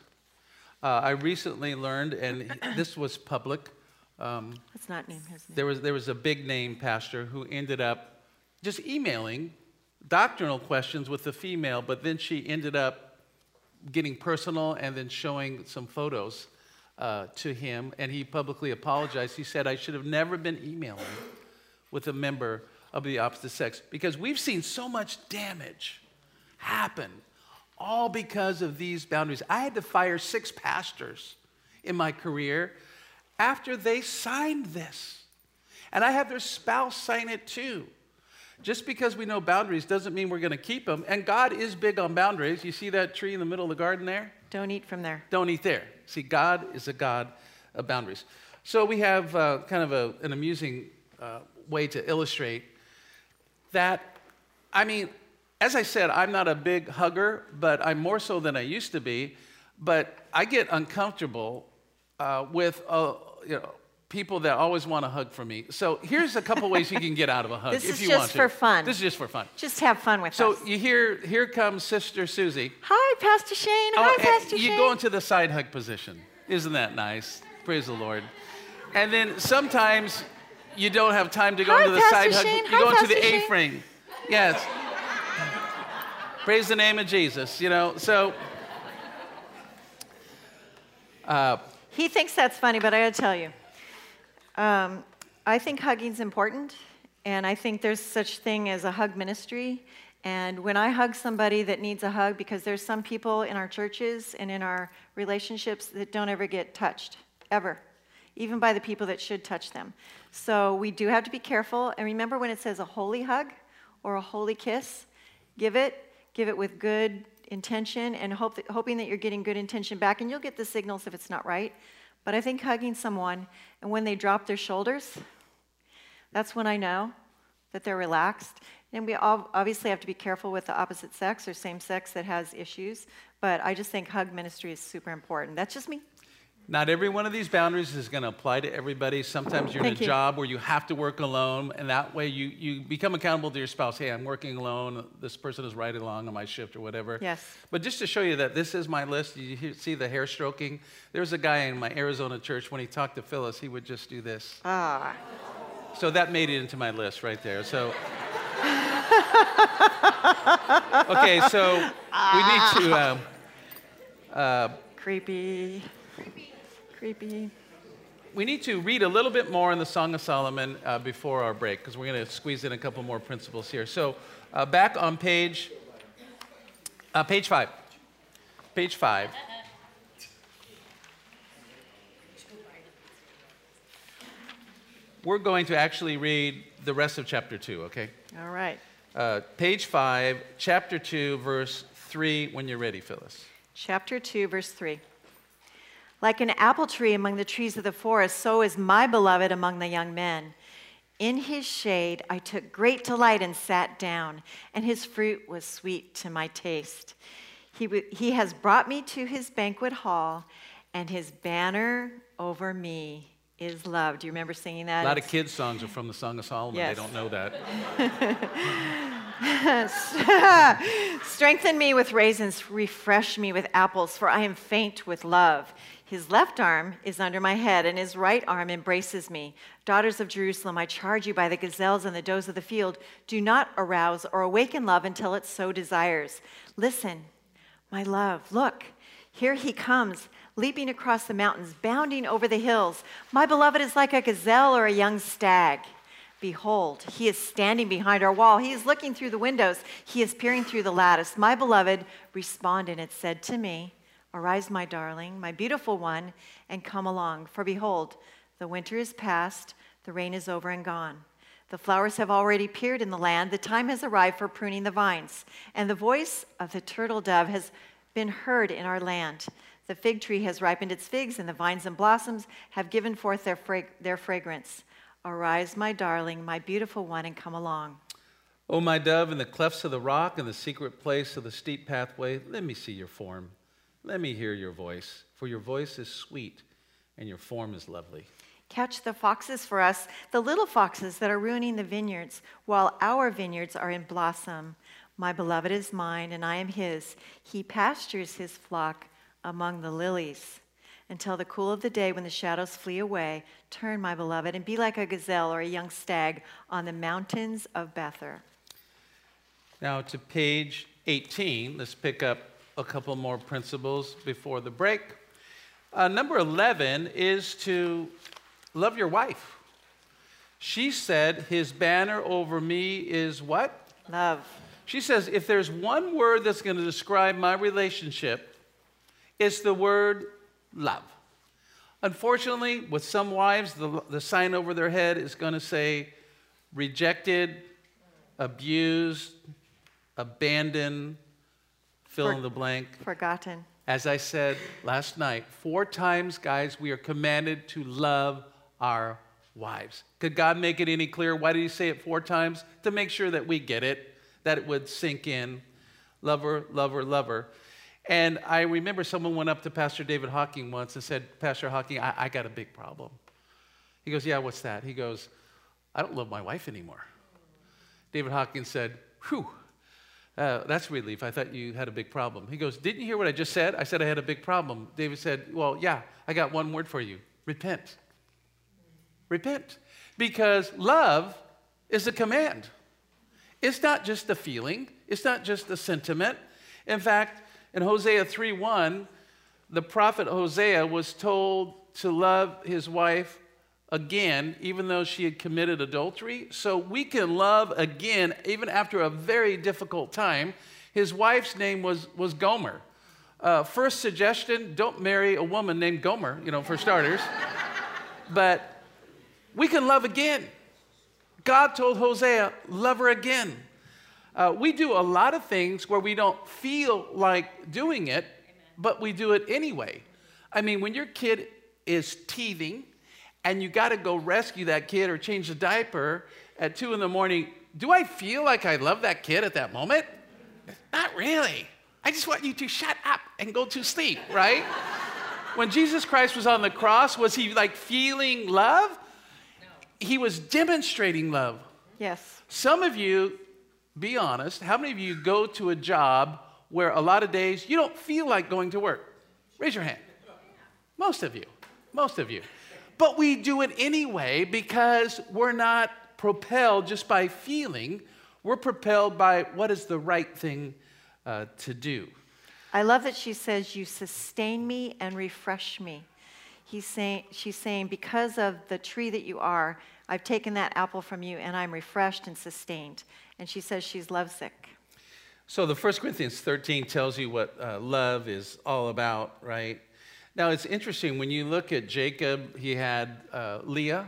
I recently learned, and this was public. Let's not name his name. There was a big name pastor who ended up just emailing doctrinal questions with the female, but then she ended up getting personal and then showing some photos to him, and he publicly apologized. He said, I should have never been emailing with a member of the opposite sex because we've seen so much damage happen all because of these boundaries. I had to fire 6 pastors in my career after they signed this, and I had their spouse sign it too. Just because we know boundaries doesn't mean we're going to keep them. And God is big on boundaries. You see that tree in the middle of the garden there? Don't eat from there. Don't eat there. See, God is a God of boundaries. So we have kind of an amusing way to illustrate that. I mean, as I said, I'm not a big hugger, but I'm more so than I used to be. But I get uncomfortable with people that always want a hug from me. So here's a couple ways you can get out of a hug if you want to. This is just for fun. This is just for fun. Just have fun with us. So you hear, here comes Sister Susie. Hi, Pastor Shane. Hi, Pastor Shane. You go into the side hug position. Isn't that nice? Praise the Lord. And then sometimes you don't have time to go into the side hug. You go into the A-frame. Yes. Praise the name of Jesus, you know. So he thinks that's funny, but I got to tell you. I think hugging's important, and I think there's such thing as a hug ministry. And when I hug somebody that needs a hug, because there's some people in our churches and in our relationships that don't ever get touched, ever, even by the people that should touch them. So we do have to be careful. And remember when it says a holy hug or a holy kiss, give it with good intention and hoping that you're getting good intention back. And you'll get the signals if it's not right. But I think hugging someone, and when they drop their shoulders, that's when I know that they're relaxed. And we obviously have to be careful with the opposite sex or same sex that has issues. But I just think hug ministry is super important. That's just me. Not every one of these boundaries is going to apply to everybody. Sometimes you're in a job where you have to work alone, and that way you become accountable to your spouse. Hey, I'm working alone. This person is riding along on my shift or whatever. Yes. But just to show you that this is my list, you see the hair stroking? There was a guy in my Arizona church, when he talked to Phyllis, he would just do this. So that made it into my list right there. So Okay, so we need to Creepy. Creepy. we need to read a little bit more in the Song of Solomon before our break, because we're going to squeeze in a couple more principles here. So back on page 5. Page 5. We're going to actually read the rest of chapter 2, okay? All right. Page 5, chapter 2, verse 3, when you're ready, Phyllis. Chapter 2, verse 3. Like an apple tree among the trees of the forest, so is my beloved among the young men. In his shade I took great delight and sat down, and his fruit was sweet to my taste. He has brought me to his banquet hall, and his banner over me is love. Do you remember singing that? A lot of kids' songs are from the Song of Solomon. Yes. They don't know that. Strengthen me with raisins, refresh me with apples, for I am faint with love. His left arm is under my head, and his right arm embraces me. Daughters of Jerusalem, I charge you by the gazelles and the does of the field, do not arouse or awaken love until it so desires. Listen, my love, look, here he comes, leaping across the mountains, bounding over the hills. My beloved is like a gazelle or a young stag. Behold, he is standing behind our wall. He is looking through the windows. He is peering through the lattice. My beloved responded and said to me, arise, my darling, my beautiful one, and come along. For behold, the winter is past, the rain is over and gone. The flowers have already appeared in the land. The time has arrived for pruning the vines. And the voice of the turtle dove has been heard in our land. The fig tree has ripened its figs, and the vines and blossoms have given forth their fragrance. Arise, my darling, my beautiful one, and come along. O my dove, in the clefts of the rock, in the secret place of the steep pathway, let me see your form. Let me hear your voice, for your voice is sweet, and your form is lovely. Catch the foxes for us, the little foxes that are ruining the vineyards, while our vineyards are in blossom. My beloved is mine, and I am his. He pastures his flock among the lilies. Until the cool of the day when the shadows flee away, turn, my beloved, and be like a gazelle or a young stag on the mountains of Bether. Now to page 18, let's pick up a couple more principles before the break. Number 11 is to love your wife. She said, his banner over me is what? Love. She says, if there's one word that's going to describe my relationship, it's the word love. Unfortunately, with some wives, the sign over their head is going to say rejected, abused, abandoned, fill in the blank. Forgotten. As I said last night, 4 times, guys, we are commanded to love our wives. Could God make it any clearer? Why did he say it 4 times? To make sure that we get it, that it would sink in. Love her, love her, love her. And I remember someone went up to Pastor David Hawking once and said, Pastor Hawking, I got a big problem. He goes, yeah, what's that? He goes, I don't love my wife anymore. David Hawking said, whew, that's a relief. I thought you had a big problem. He goes, didn't you hear what I just said? I said I had a big problem. David said, well, yeah, I got one word for you. Repent. Repent. Because love is a command. It's not just a feeling. It's not just a sentiment. In fact, in Hosea 3:1, the prophet Hosea was told to love his wife again, even though she had committed adultery. So we can love again, even after a very difficult time. His wife's name was Gomer. First suggestion, don't marry a woman named Gomer, for starters. But we can love again. God told Hosea, love her again. We do a lot of things where we don't feel like doing it, but we do it anyway. I mean, when your kid is teething and you got to go rescue that kid or change the diaper at 2 in the morning, do I feel like I love that kid at that moment? Not really. I just want you to shut up and go to sleep, right? When Jesus Christ was on the cross, was he like feeling love? No. He was demonstrating love. Yes. Some of you, be honest, how many of you go to a job where a lot of days you don't feel like going to work? Raise your hand. Most of you. Most of you. But we do it anyway because we're not propelled just by feeling. We're propelled by what is the right thing to do. I love that she says, you sustain me and refresh me. She's saying, because of the tree that you are, I've taken that apple from you and I'm refreshed and sustained. And she says she's lovesick. So the 1 Corinthians 13 tells you what love is all about, right? Now it's interesting, when you look at Jacob, he had Leah,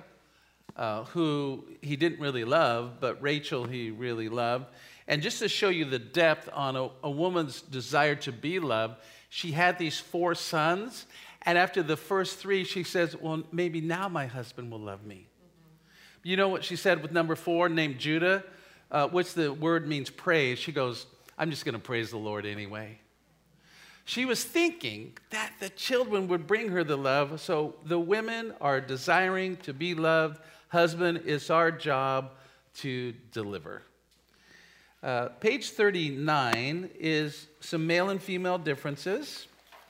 who he didn't really love, but Rachel he really loved. And just to show you the depth on a woman's desire to be loved, she had these 4 sons, and after the first 3, she says, well, maybe now my husband will love me. Mm-hmm. You know what she said with number 4, named Judah, which the word means praise? She goes, I'm just going to praise the Lord anyway. She was thinking that the children would bring her the love, so the women are desiring to be loved. Husband, it's our job to deliver. Page 39 is some male and female differences.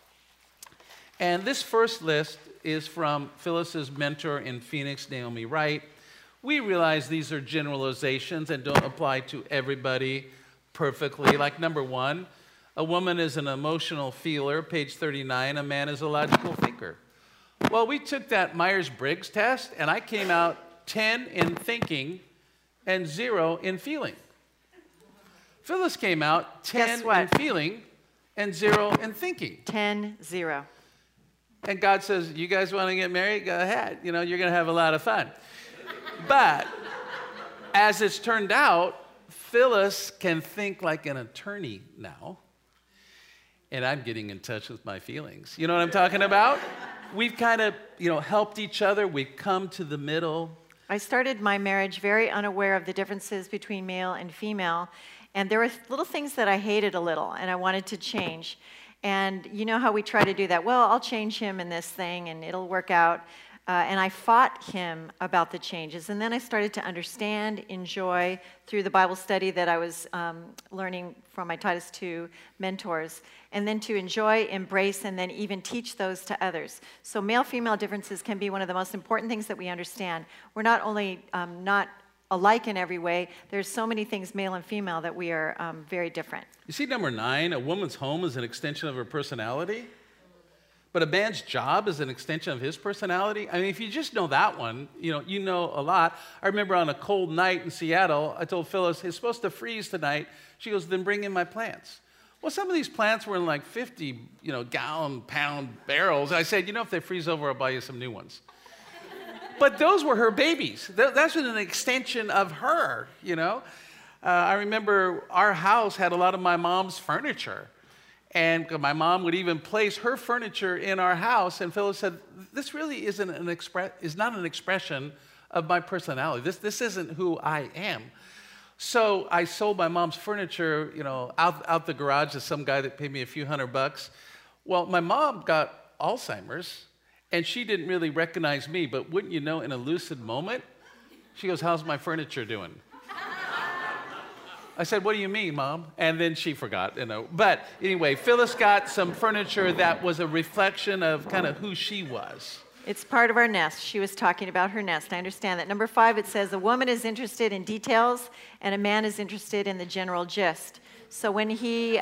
And this first list is from Phyllis's mentor in Phoenix, Naomi Wright. We realize these are generalizations and don't apply to everybody perfectly. Like number 1, a woman is an emotional feeler. Page 39, a man is a logical thinker. Well, we took that Myers-Briggs test, and I came out 10 in thinking and 0 in feeling. Phyllis came out 10 in feeling and 0 in thinking. 10-0. And God says, you guys want to get married? Go ahead. You know, you're going to have a lot of fun. But as it's turned out, Phyllis can think like an attorney now. And I'm getting in touch with my feelings. You know what I'm talking about? We've kind of, helped each other. We've come to the middle. I started my marriage very unaware of the differences between male and female. And there were little things that I hated a little, and I wanted to change. And you know how we try to do that? Well, I'll change him in this thing, and it'll work out. And I fought him about the changes. And then I started to understand, enjoy, through the Bible study that I was learning from my Titus II mentors, and then to enjoy, embrace, and then even teach those to others. So male-female differences can be one of the most important things that we understand. We're not only not alike in every way, there's so many things, male and female, that we are very different. You see number 9, a woman's home is an extension of her personality, but a man's job is an extension of his personality. I mean, if you just know that one, you know a lot. I remember on a cold night in Seattle, I told Phyllis, it's supposed to freeze tonight. She goes, then bring in my plants. Well, some of these plants were in like 50, gallon-pound barrels. I said, if they freeze over, I'll buy you some new ones. But those were her babies. That's an extension of her, I remember our house had a lot of my mom's furniture. And my mom would even place her furniture in our house. And Phyllis said, this really is not an expression of my personality. This isn't who I am. So I sold my mom's furniture, out the garage to some guy that paid me a few $100. Well, my mom got Alzheimer's. And she didn't really recognize me, but wouldn't you know, in a lucid moment, she goes, how's my furniture doing? I said, what do you mean, Mom? And then she forgot, But anyway, Phyllis got some furniture that was a reflection of kind of who she was. It's part of our nest. She was talking about her nest. I understand that. Number 5, it says, a woman is interested in details, and a man is interested in the general gist. So when he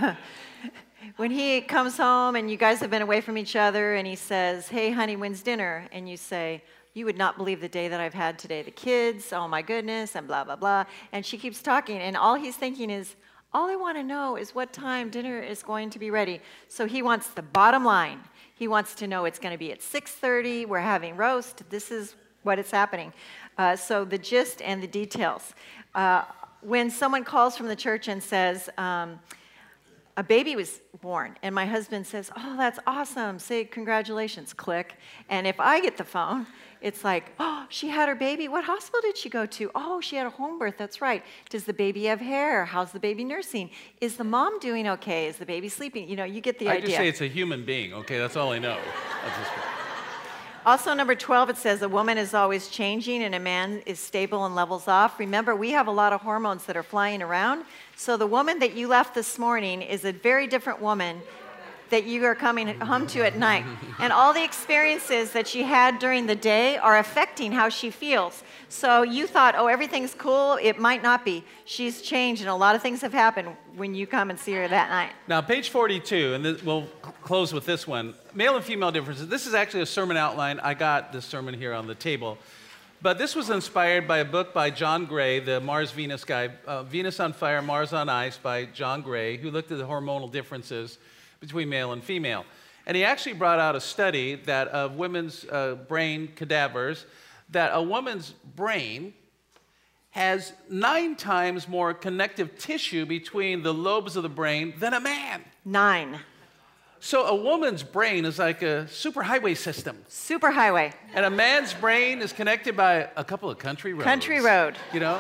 comes home and you guys have been away from each other and he says, hey, honey, when's dinner? And you say, you would not believe the day that I've had today. The kids, oh my goodness, and blah, blah, blah. And she keeps talking, and all he's thinking is, all I want to know is what time dinner is going to be ready. So he wants the bottom line. He wants to know it's going to be at 6:30. We're having roast. This is what is happening. So the gist and the details. When someone calls from the church and says, a baby was born, and my husband says, oh, that's awesome, say congratulations, click. And if I get the phone, it's like, oh, she had her baby. What hospital did she go to? Oh, she had a home birth, that's right. Does the baby have hair? How's the baby nursing? Is the mom doing okay? Is the baby sleeping? You get the idea. I just say it's a human being, okay? That's all I know. Also, number 12, it says a woman is always changing and a man is stable and levels off. Remember, we have a lot of hormones that are flying around. So the woman that you left this morning is a very different woman that you are coming home to at night. And all the experiences that she had during the day are affecting how she feels. So you thought, oh, everything's cool. It might not be. She's changed, and a lot of things have happened when you come and see her that night. Now, page 42, and we'll close with this one. Male and female differences. This is actually a sermon outline. I got this sermon here on the table. But this was inspired by a book by John Gray, the Mars-Venus guy, Venus on Fire, Mars on Ice by John Gray, who looked at the hormonal differences between male and female. And he actually brought out a study that of women's brain cadavers, that a woman's brain has 9 times more connective tissue between the lobes of the brain than a man. 9. So a woman's brain is like a superhighway system. Superhighway. And a man's brain is connected by a couple of country roads. Country road. You know?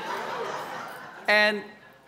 And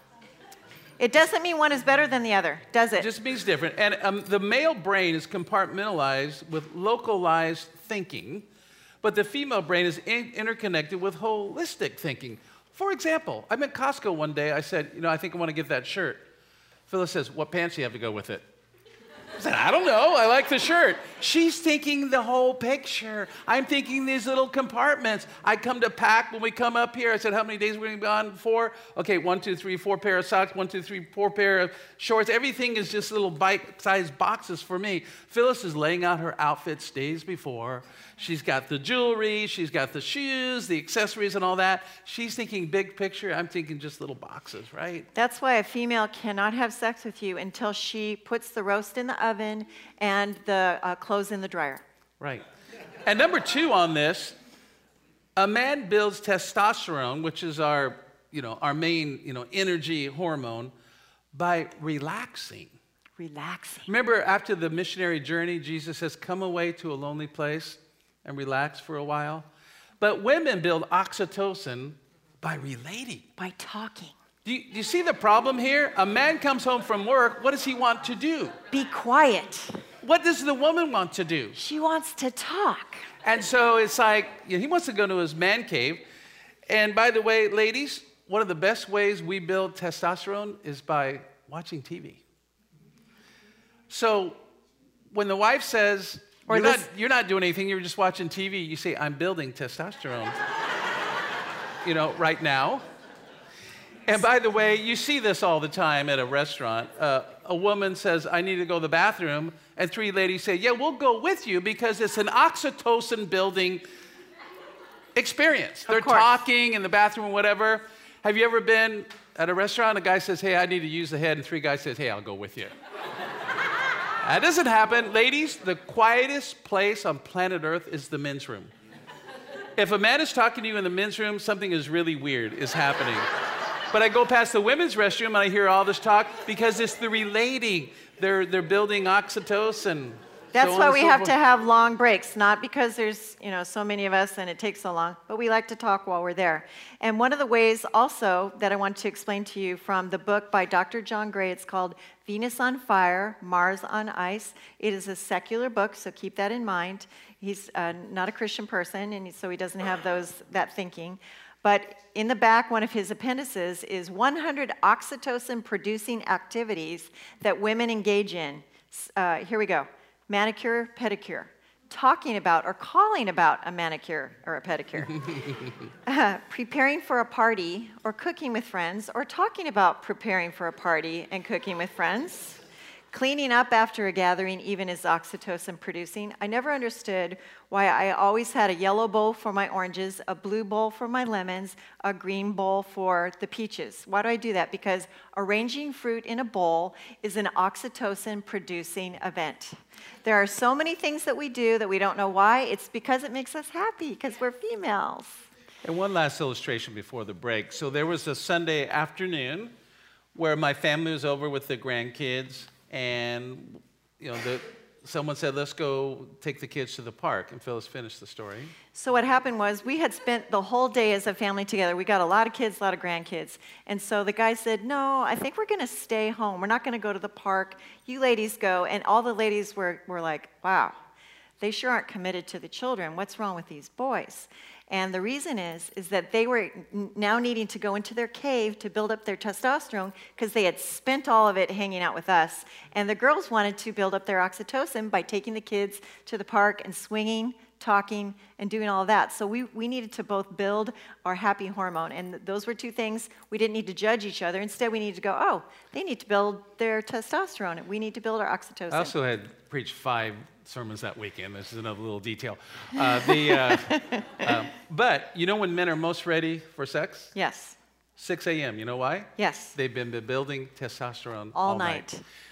it doesn't mean one is better than the other, does it? it just means different. And the male brain is compartmentalized with localized thinking, but the female brain is interconnected with holistic thinking. For example, I'm at Costco one day. I said, I think I want to get that shirt. Phyllis says, what pants do you have to go with it? I said, I don't know. I like the shirt. She's thinking the whole picture. I'm thinking these little compartments. I come to pack when we come up here. I said, how many days are we going to be on? 4? Okay, 1, 2, 3, 4 pair of socks. 1, 2, 3, 4 pair of shorts. Everything is just little bite-sized boxes for me. Phyllis is laying out her outfits days before. She's got the jewelry. She's got the shoes, the accessories, and all that. She's thinking big picture. I'm thinking just little boxes, right? That's why a female cannot have sex with you until she puts the roast in the oven and the clothes in the dryer. Right. And number 2 on this, a man builds testosterone, which is our main, energy hormone, by relaxing. Relaxing. Remember after the missionary journey, Jesus says, come away to a lonely place and relax for a while. But women build oxytocin by relating. By talking. Do you see the problem here? A man comes home from work. What does he want to do? Be quiet. What does the woman want to do? She wants to talk. And so it's like, he wants to go to his man cave. And by the way, ladies, one of the best ways we build testosterone is by watching TV. So when the wife says, you're not doing anything, you're just watching TV, you say, I'm building testosterone, right now. And by the way, you see this all the time at a restaurant. A woman says, I need to go to the bathroom, and 3 ladies say, yeah, we'll go with you because it's an oxytocin-building experience. They're talking in the bathroom or whatever. Have you ever been at a restaurant, a guy says, hey, I need to use the head, and 3 guys says, hey, I'll go with you. That doesn't happen. Ladies, the quietest place on planet Earth is the men's room. If a man is talking to you in the men's room, something is really weird is happening. But I go past the women's restroom and I hear all this talk because it's the relating. They're building oxytocin. That's why we have to have long breaks, not because there's, so many of us and it takes so long, but we like to talk while we're there. And one of the ways also that I want to explain to you from the book by Dr. John Gray, it's called Venus on Fire, Mars on Ice. It is a secular book, so keep that in mind. He's not a Christian person, and so he doesn't have that thinking. But in the back, one of his appendices is 100 oxytocin-producing activities that women engage in. Here we go. Manicure, pedicure. Talking about or calling about a manicure or a pedicure. Preparing for a party or cooking with friends or talking about preparing for a party and cooking with friends. Cleaning up after a gathering even is oxytocin producing. I never understood why I always had a yellow bowl for my oranges, a blue bowl for my lemons, a green bowl for the peaches. Why do I do that? Because arranging fruit in a bowl is an oxytocin producing event. There are so many things that we do that we don't know why. It's because it makes us happy, because we're females. And one last illustration before the break. So there was a Sunday afternoon where my family was over with the grandkids, and someone said, let's go take the kids to the park, and Phyllis finished the story. So what happened was we had spent the whole day as a family together. We got a lot of kids, a lot of grandkids. And so the guy said, no, I think we're going to stay home. We're not going to go to the park. You ladies go. And all the ladies were like, wow, they sure aren't committed to the children. What's wrong with these boys? And the reason is that they were now needing to go into their cave to build up their testosterone because they had spent all of it hanging out with us. And the girls wanted to build up their oxytocin by taking the kids to the park and swinging, talking, and doing all of that. So we needed to both build our happy hormone. And those were two things. We didn't need to judge each other. Instead, we needed to go, oh, they need to build their testosterone. We need to build our oxytocin. I also had preached 5 sermons that weekend. This is another little detail. But you know when men are most ready for sex? Yes. 6 a.m. You know why? Yes. They've been building testosterone all night.